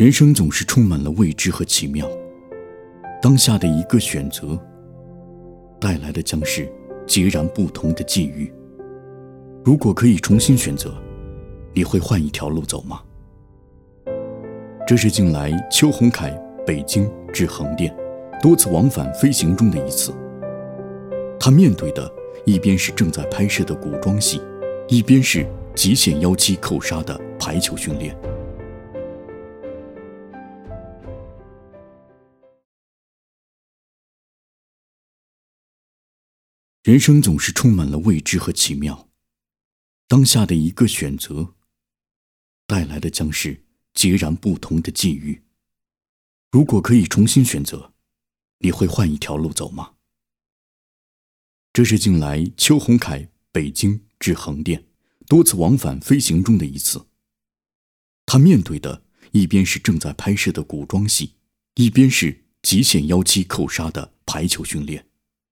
人生总是充满了未知和奇妙，当下的一个选择，带来的将是截然不同的际遇。如果可以重新选择，你会换一条路走吗？这是近来邱宏凯北京至横店多次往返飞行中的一次。他面对的一边是正在拍摄的古装戏，一边是极限腰击扣杀的排球训练。人生总是充满了未知和奇妙，当下的一个选择，带来的将是截然不同的际遇。如果可以重新选择，你会换一条路走吗？这是近来邱宏凯北京至横店多次往返飞行中的一次。他面对的一边是正在拍摄的古装戏，一边是极限腰击扣杀的排球训练。